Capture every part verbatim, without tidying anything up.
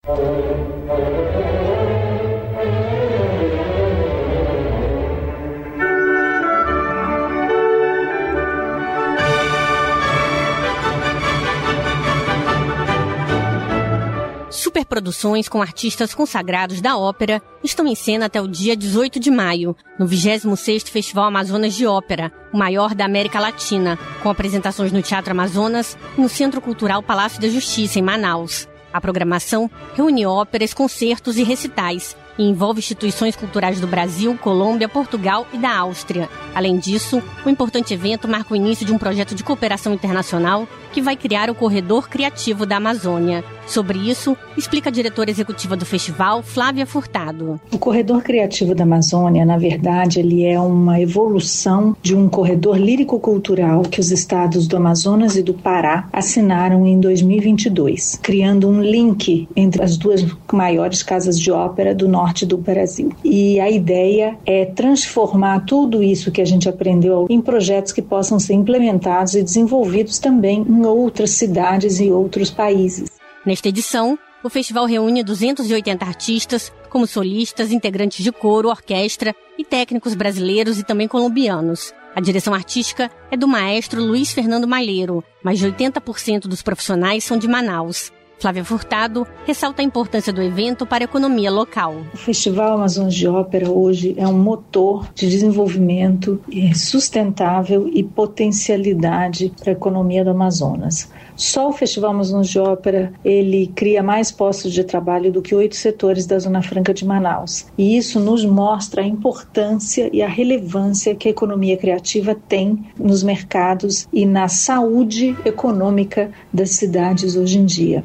Superproduções com artistas consagrados da ópera estão em cena até o dia dezoito de maio, no vigésimo sexto Festival Amazonas de Ópera, o maior da América Latina, com apresentações no Teatro Amazonas e no Centro Cultural Palácio da Justiça, em Manaus. A programação reúne óperas, concertos e recitais e envolve instituições culturais do Brasil, Colômbia, Portugal e da Áustria. Além disso, o importante evento marca o início de um projeto de cooperação internacional que vai criar o Corredor Criativo da Amazônia. Sobre isso, explica a diretora executiva do festival, Flávia Furtado. O Corredor Criativo da Amazônia, na verdade, ele é uma evolução de um corredor lírico-cultural que os estados do Amazonas e do Pará assinaram em dois mil e vinte e dois, criando um link entre as duas maiores casas de ópera do norte do Brasil. E a ideia é transformar tudo isso que a gente aprendeu em projetos que possam ser implementados e desenvolvidos também em outras cidades e outros países. Nesta edição, o festival reúne duzentos e oitenta artistas, como solistas, integrantes de coro, orquestra e técnicos brasileiros e também colombianos. A direção artística é do maestro Luiz Fernando Malheiro, mais de oitenta por cento dos profissionais são de Manaus. Flávia Furtado ressalta a importância do evento para a economia local. O Festival Amazonas de Ópera hoje é um motor de desenvolvimento sustentável e potencialidade para a economia do Amazonas. Só o Festival Amazonas de Ópera, ele cria mais postos de trabalho do que oito setores da Zona Franca de Manaus. E isso nos mostra a importância e a relevância que a economia criativa tem nos mercados e na saúde econômica das cidades hoje em dia.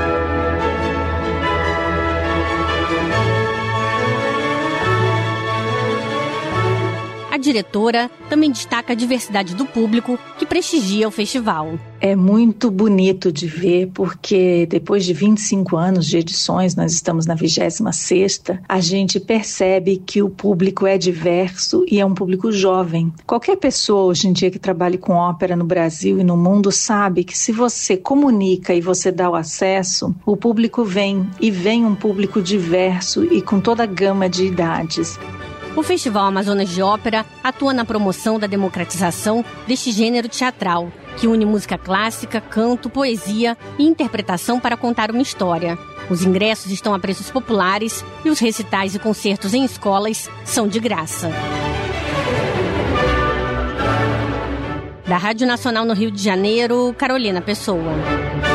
A diretora também destaca a diversidade do público que prestigia o festival. É muito bonito de ver, porque depois de vinte e cinco anos de edições, nós estamos na vigésima sexta, a gente percebe que o público é diverso e é um público jovem. Qualquer pessoa hoje em dia que trabalhe com ópera no Brasil e no mundo sabe que se você comunica e você dá o acesso, o público vem, e vem um público diverso e com toda a gama de idades. O Festival Amazonas de Ópera atua na promoção da democratização deste gênero teatral, que une música clássica, canto, poesia e interpretação para contar uma história. Os ingressos estão a preços populares e os recitais e concertos em escolas são de graça. Da Rádio Nacional no Rio de Janeiro, Carolina Pessoa.